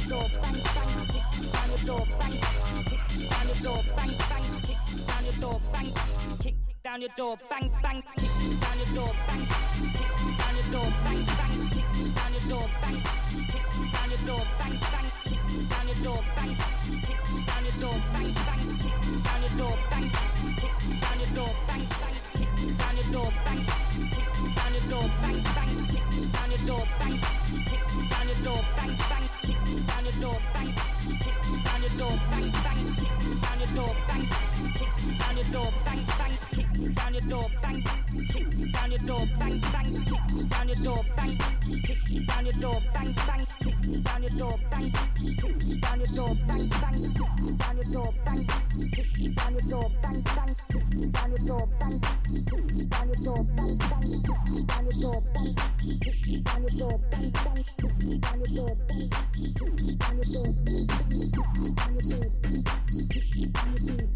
door, bang bang, kick down your door, bang, kick down your door, bang bang, kick down your door, bang, kick down your door, bang bang, kick down your door, bang, kick down your door, bang bang, kick down your door, bang, kick down your door, bang bang, kick down your door, bang, kick down your door, bang bang, kick down your door, bang, kick down your door, bang bang, kick down your door, bang, kick down your door, bang bang, kick down your door, bang, kick down your door, bang bang, kick down your door, bang, kick down your door, bang bang, kick down your door, bang, kick down your door, bang bang, kick down your door, bang, kick down your door, bang bang, kick down your door, bang, kick down your door, bang bang, kick down your door, bang, kick down your door, bang bang, kick down your door, bang, kick down your door, bang bang, kick down your door, bang, kick down your door, bang bang, kick down your door, bang, kick down your door, bang bang, kick down your door, bang, kick down your door, bang bang, kick down your door, kick down your door.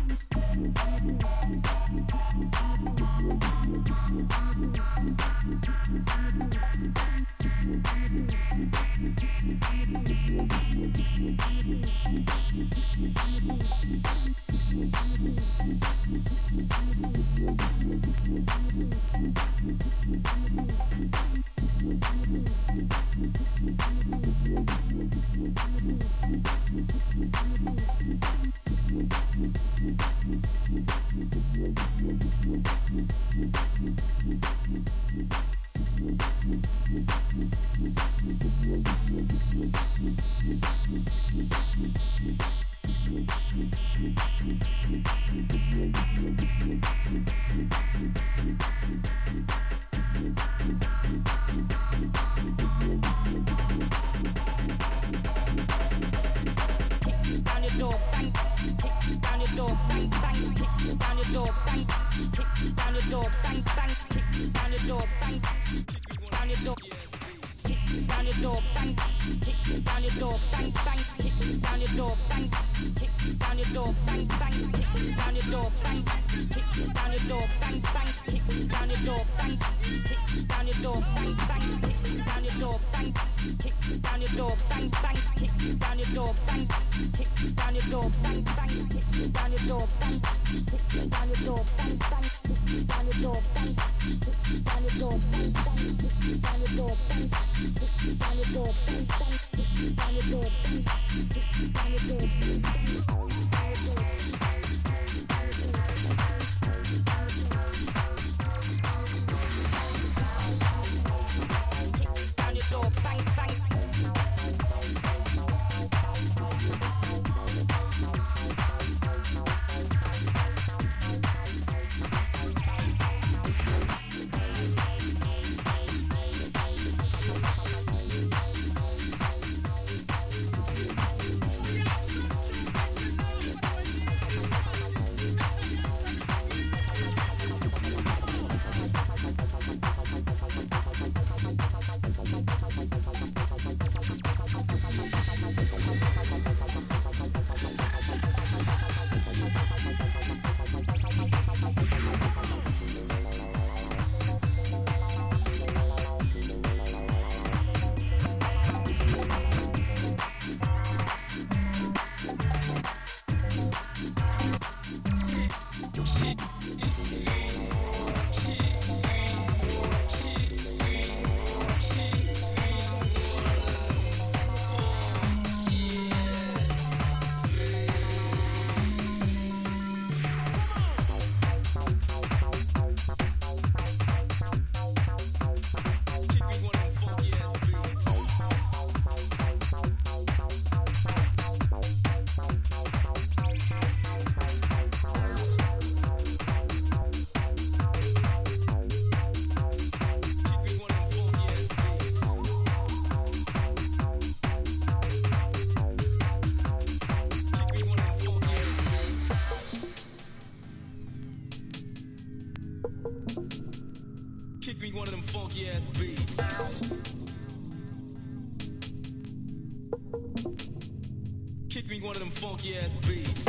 Kick me one of them funky ass beats.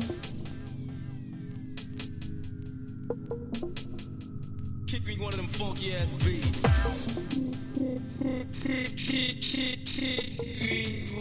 Kick me one of them funky ass beats. Kick me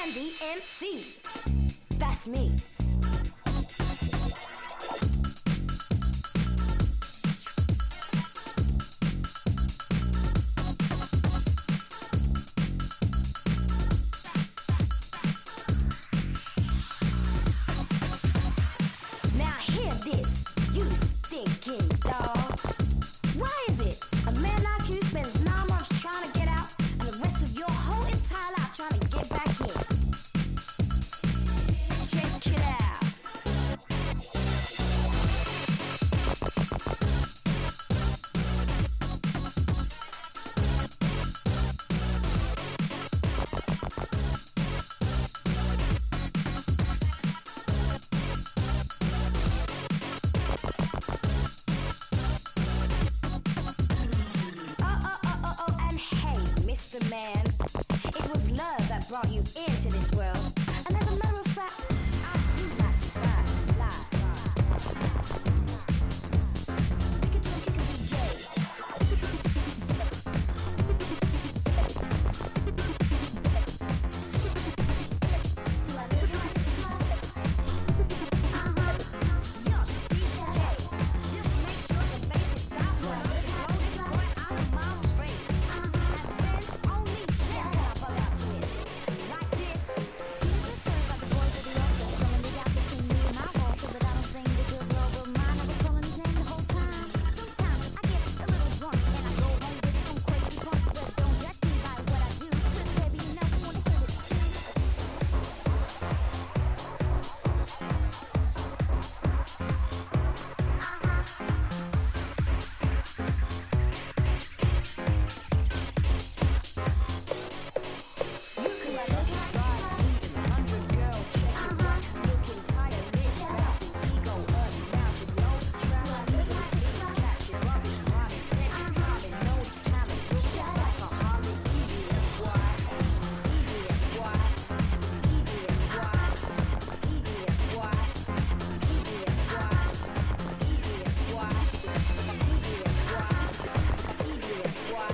Candy MC. That's me. Now hear this, you stinking dog. Why is it a man like you spends 9 months trying to get out and the rest of your whole entire life trying to get back in? Check it out. And hey, Mr. Man, it was love that brought you into this world. And as a matter of fact, I do like to ride and slide. Kick it to DJ. Do I look like a slut? Yosh, DJ. Just make sure the bass is down. Do I look like a slut? Boy, I'm a mama's race. And then only then can I bug out to it. Like this. Here's a story about the boys of the office. Filling the gap between me and my walker, but I don't think the good girl will mind. I was calling his name the whole time. Sometimes I get a little drunk and I go home with some crazy punks, but don't judge me by what I do. 'Cause baby, you never wanna hear it. You could look like God, meeting 100 girl checks. Looking tired, lips bouncing, ego unannounced, no travel. Catch it, rubbish, rhyming, every time and no talent. Looks like a Holly idiot, boy. Idiot, boy. Idiot, boy. Idiot, boy. Idiot, boy. Idiot, boy. Idiot, boy. Idiot, boy.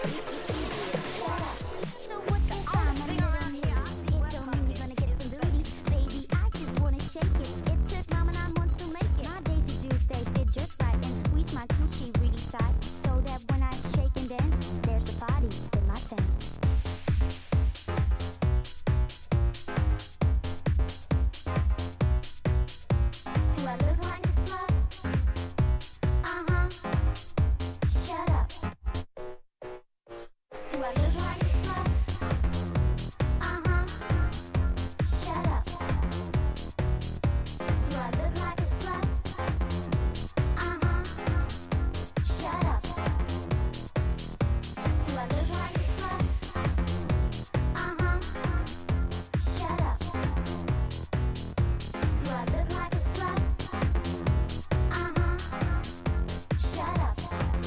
So what if I'm a little here? It don't mean you're gonna get some booty. Baby, I just wanna shake it. It took mama 9 months to make it. My Daisy Dukes, they fit just right and squeeze my coochie really tight so that when I shake and dance, there's a body in my pants. Do I look like a slut? Shut up. Do I look like a slut? Shut up. Do I look like a slut? Shut up. Do I look like a slut? Shut up. Do I look like a slut? Shut up.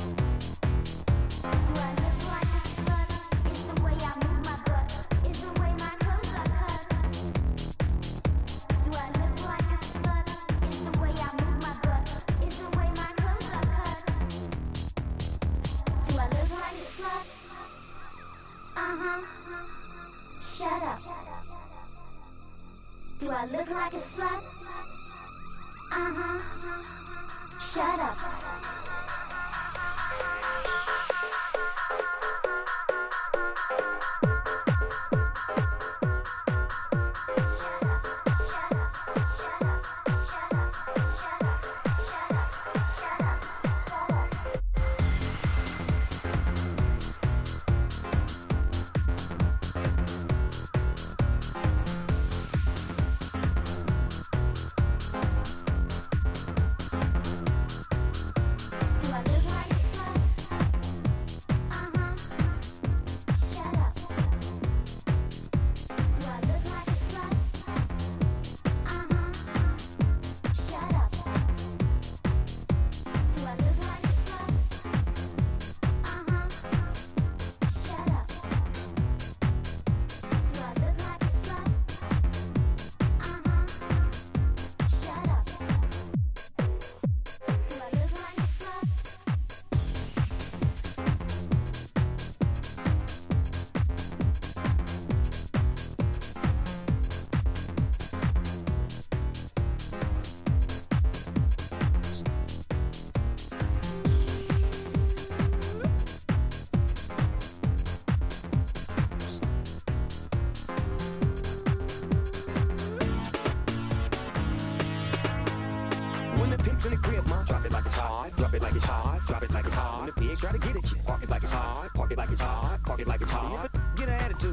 Do I look like a slut? It's the way I move my butt. It's the way my clothes are cut. Do I look like a slut? It's the way I move my butt. It's the way my clothes are cut. Do I look like a slut? Shut up. Do I look like a slut? Shut up.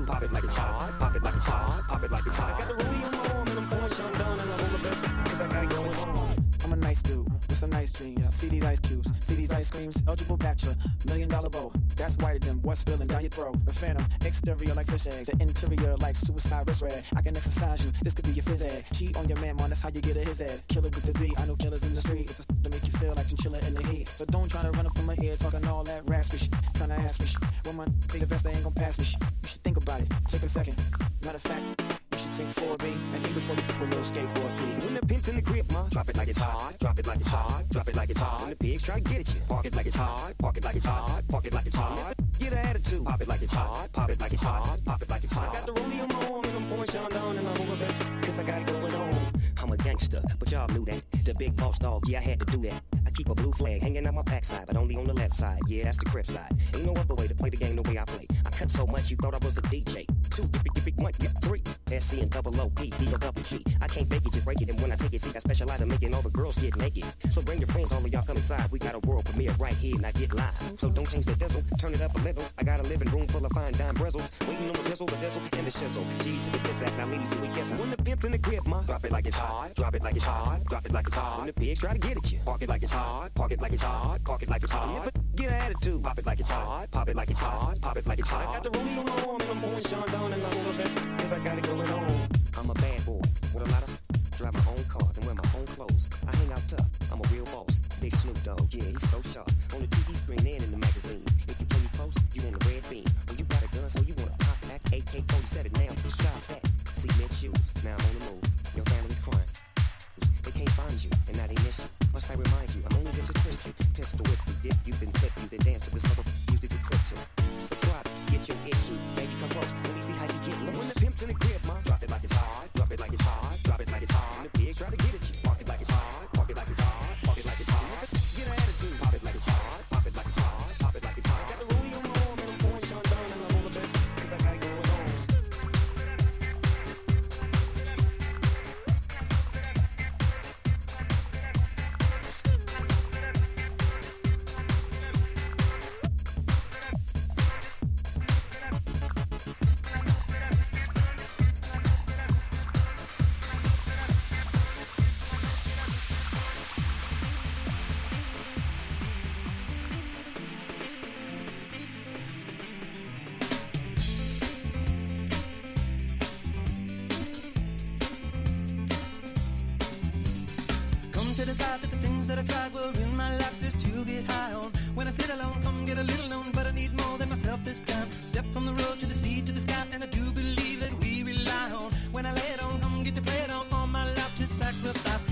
attitude. Pop it like it's hot, pop it like it's hot, pop it like it's hot. I got the rollie on my arm and I'm pouring Sean down and I'm all the best cause I got it going on. I'm a nice dude with some nice dreams. See these ice cubes, see these ice creams. Eligible bachelor, $1 million bow. That's whiter than what's spilling down your throat. The phantom, exterior like fish eggs. The interior like suicide wrist red. I can exercise you, this could be your phys ed. Cheat on your man, that's how you get a his ed. Killer with the beat, I know killers in the street. It's to make you feel like chinchilla in the heat. So don't try to run up on my ear talking all that raspy shit. Tryna ask me shit. When my big best, they ain't gon' pass me shit. You should think about it, take a second. Matter of fact, you should take 4B and think before you flip a little skateboard P. When the pimp's in the grip, ma, drop it like it's hot, drop it like it's hot, drop it like it's hot. When the pigs try to get at you, park it like it's hot, park it like it's hot, park it like it's hot. Get an attitude, pop it like it's hot, pop it like it's hot, pop it like it's hot. I got the rollie on my arm and I'm pouring Sean down and I'm over best cause I got it going on. I'm a gangster, but y'all knew that. The big boss dog, yeah, I had to do that. I keep a blue flag hanging on my backside, but only on the left side. Yeah, that's the crib side. Ain't no other way to play the game the way I play. I cut so much you thought I was a DJ. 2, dip, 1, yep, 3. SC and double OP, D-O-double-G. I can't bake it, just break it, and when I take it, see, I specialize in making all the girls get naked. So bring your friends, all of y'all come inside. We got a world premiere right here, now get live. So don't change the diesel, turn it up a little. I got a living room full of fine dime bristles. Waiting on the drizzle, and the shizzle. G's to the piss at, now ladies, see we guessing. When the pimp's in the grip, ma, drop it like it's hot, drop it like it's hot, drop it like it's hot. When the pigs try to get at you, park it like it's hot, park it like it's hot, park it like it's hot. But get an attitude, pop it like it's hot, pop it like it's hot, pop it like it's hot. I got the rollie on my arm and I'm pouring Sean down and I'm over best cause I got it going on. I'm a bad boy with a lot of drive my own cars and wear my own clothes. I hang out tough, I'm a real boss. Big Snoop Dogg, yeah, he's so sharp. On the TV screen and in the magazine. If you play me close, you in the red beam. When you got a gun, so you wanna pop back. AK-47 now, shot back. Cement shoes, now I'm on the move. Your family's crying. They can't find you, and now they miss you. Must I remind you, I'm only here to twist you. Pistol whip you, dip you, then flip you, then dance to this mother music we clip to. So drop it, get your issue, baby come close. Let me see how you get low. When the pimp's in the grip, ma, drop it like it's hot, drop it like it's hot, drop it like it's hot. When the pigs try to get at you, park it like it's hot, park it like it's hot, park it like it's hot. Get an attitude, pop it like it's hot, pop it like it's hot, pop it like it's hot. I got the rollie on my arm and I'm pouring Sean down and I'm all the best cause I got it going on. To decide that the things that I tried were in my life just to get high on. When I sit alone, come get a little known, but I need more than myself this time. Step from the road to the sea to the sky, and I do believe that we rely on. When I lay it on, come get to play it on, all my life to sacrifice.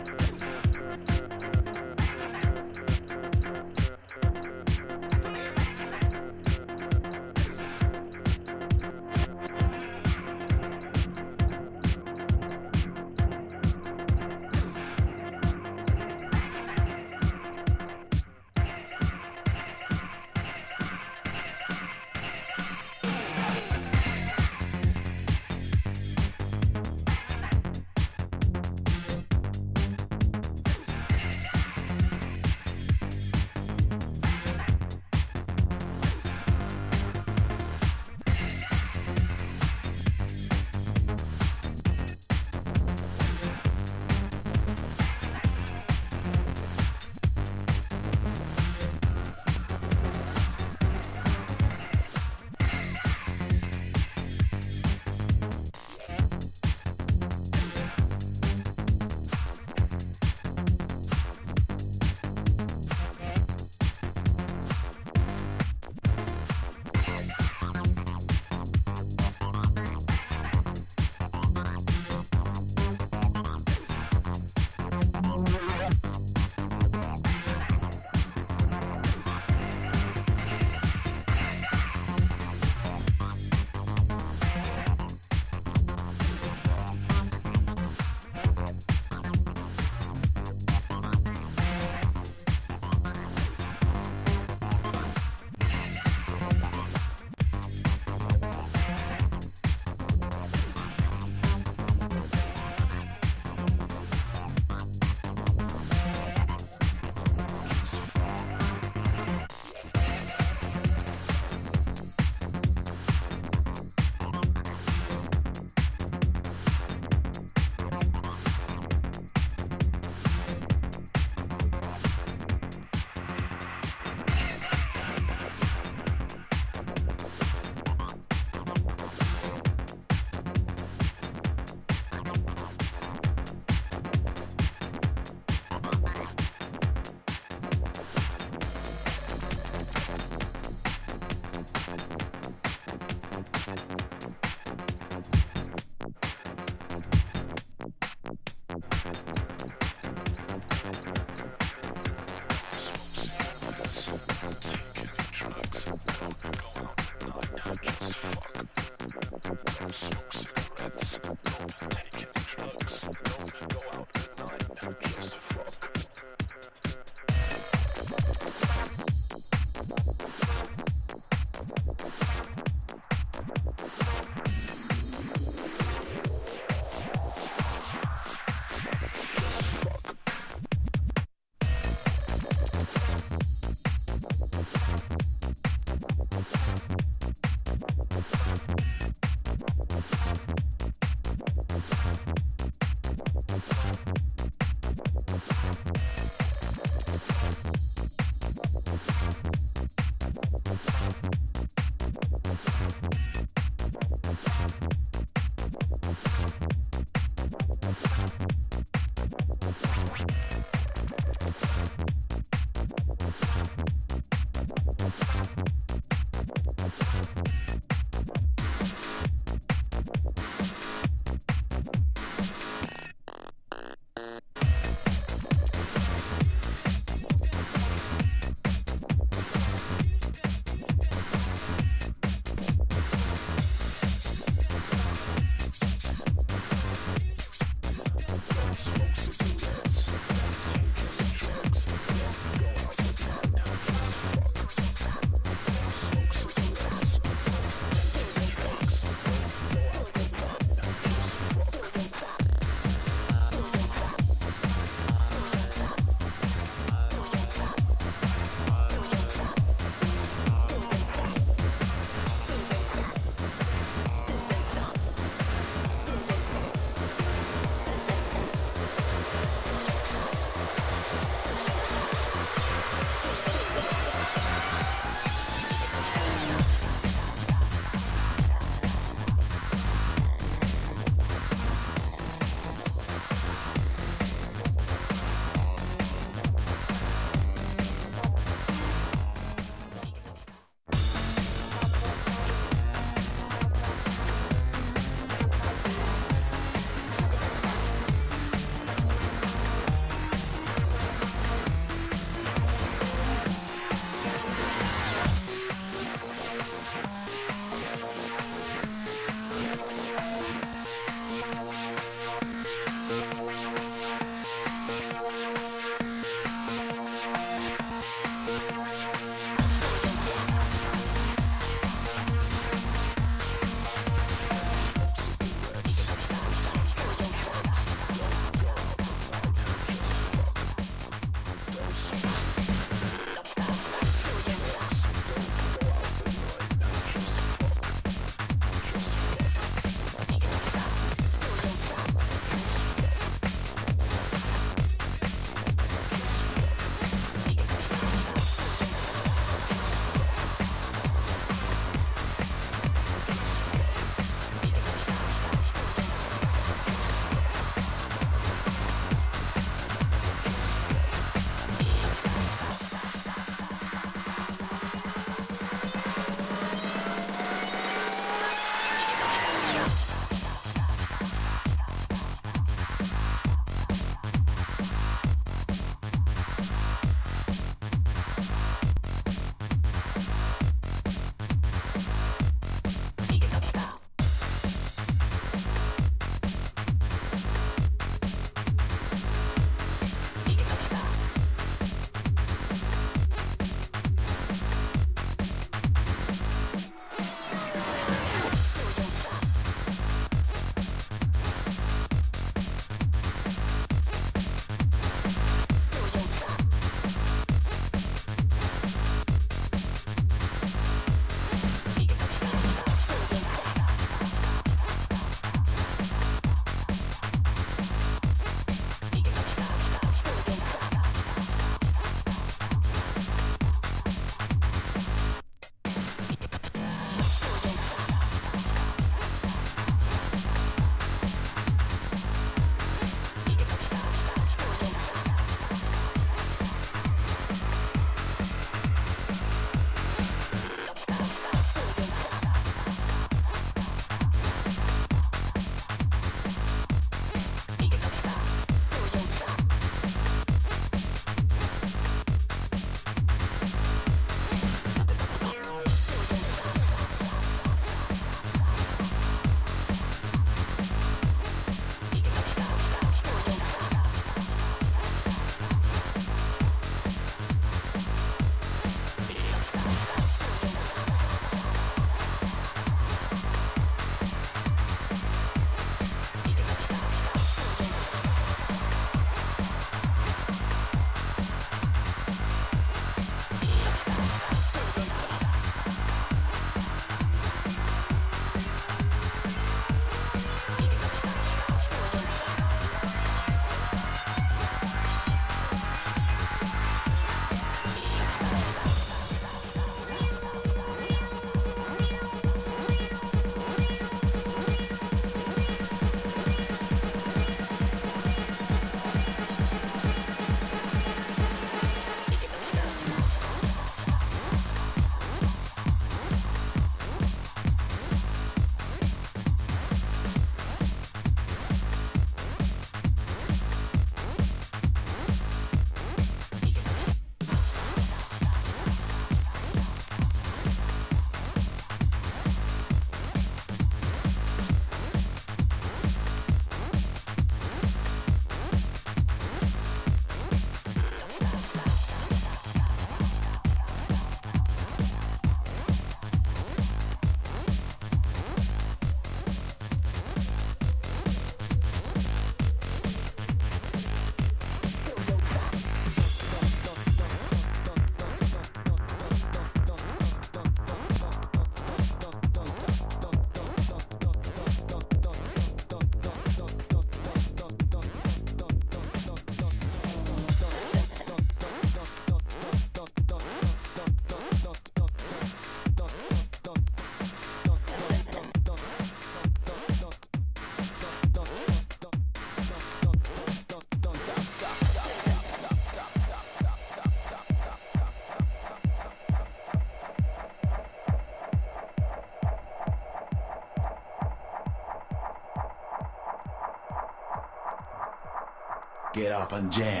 Get up and jam.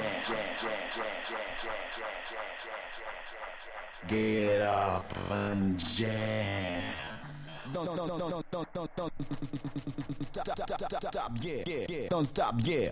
Get up and jam. Don't stop, yeah. Don't stop, yeah.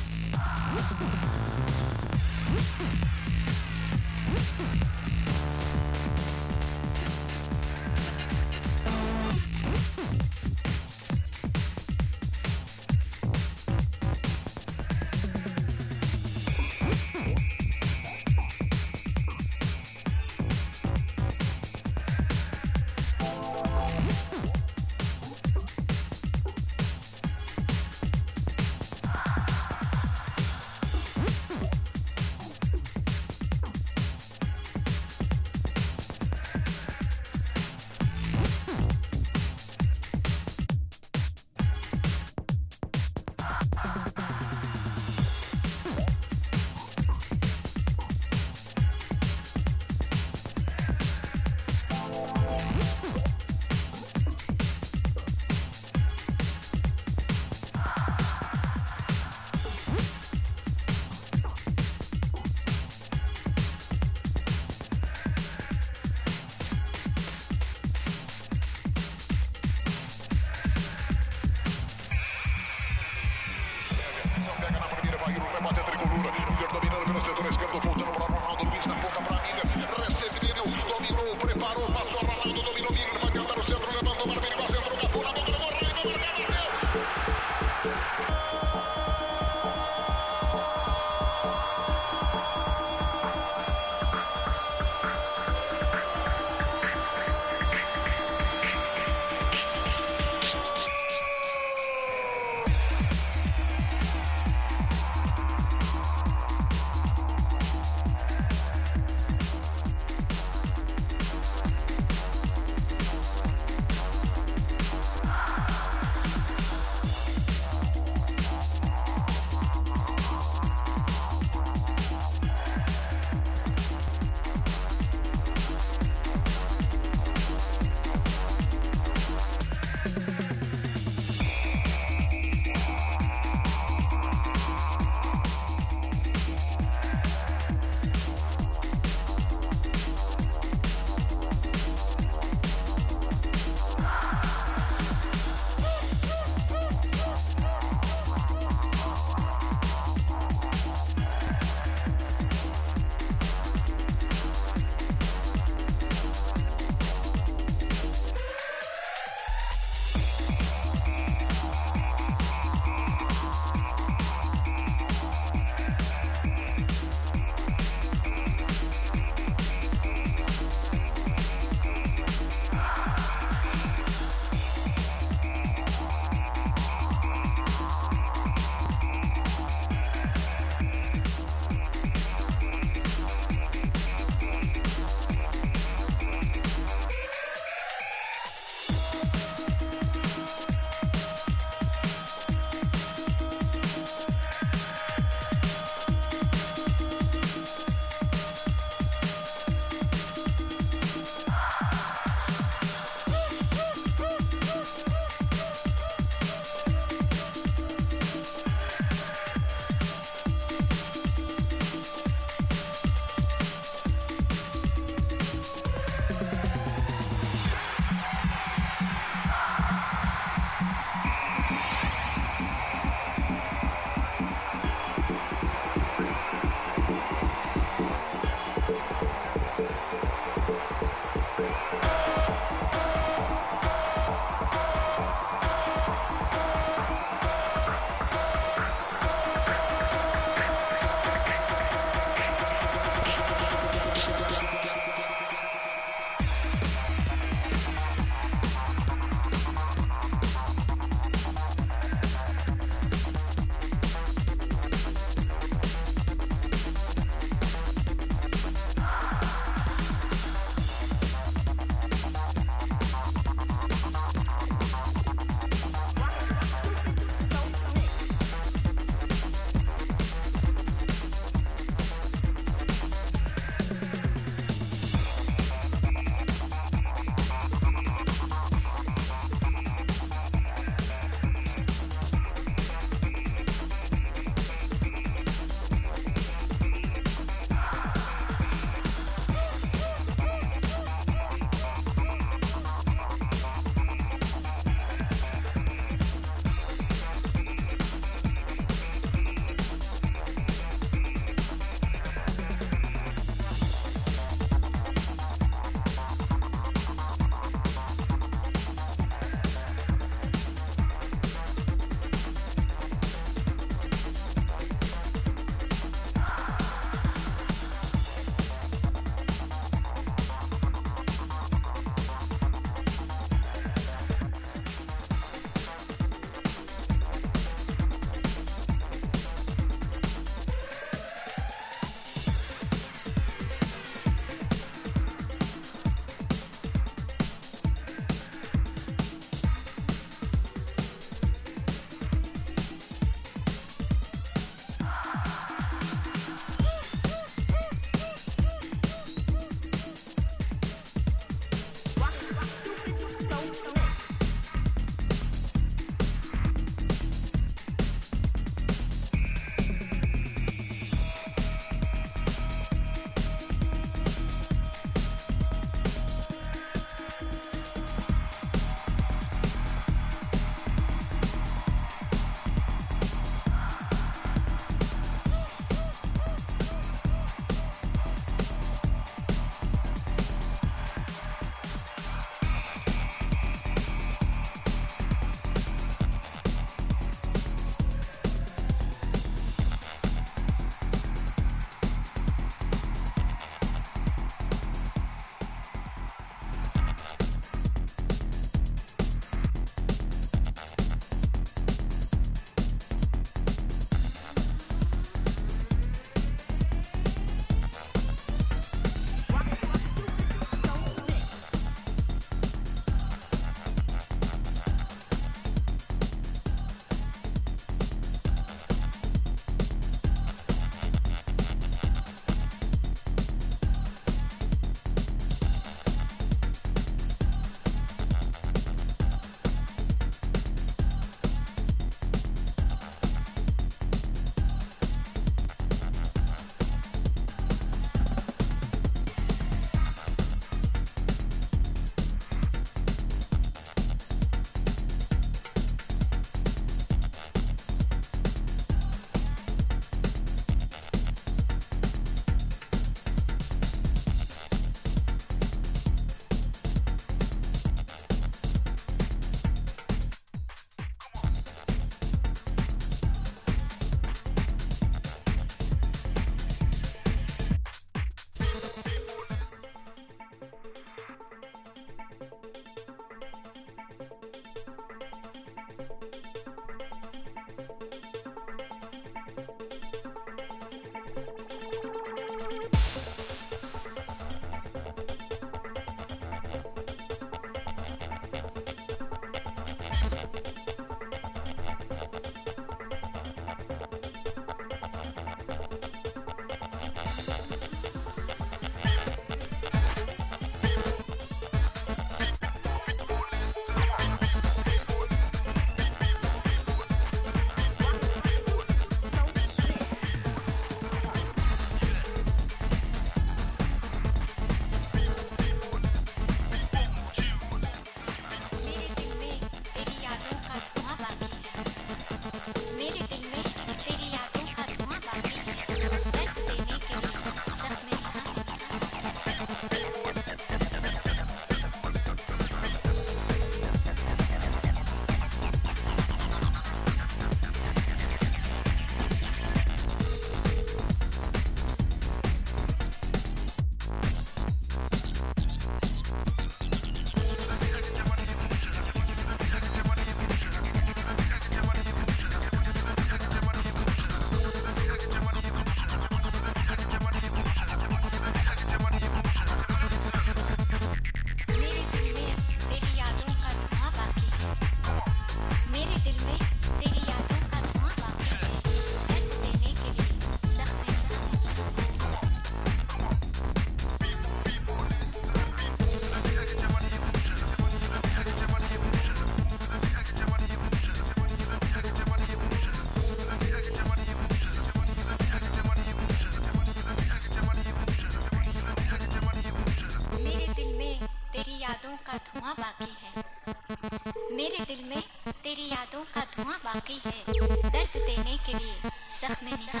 धुआं बाकी है मेरे दिल में तेरी यादों का धुआं बाकी है दर्द देने के लिए जख्म निहा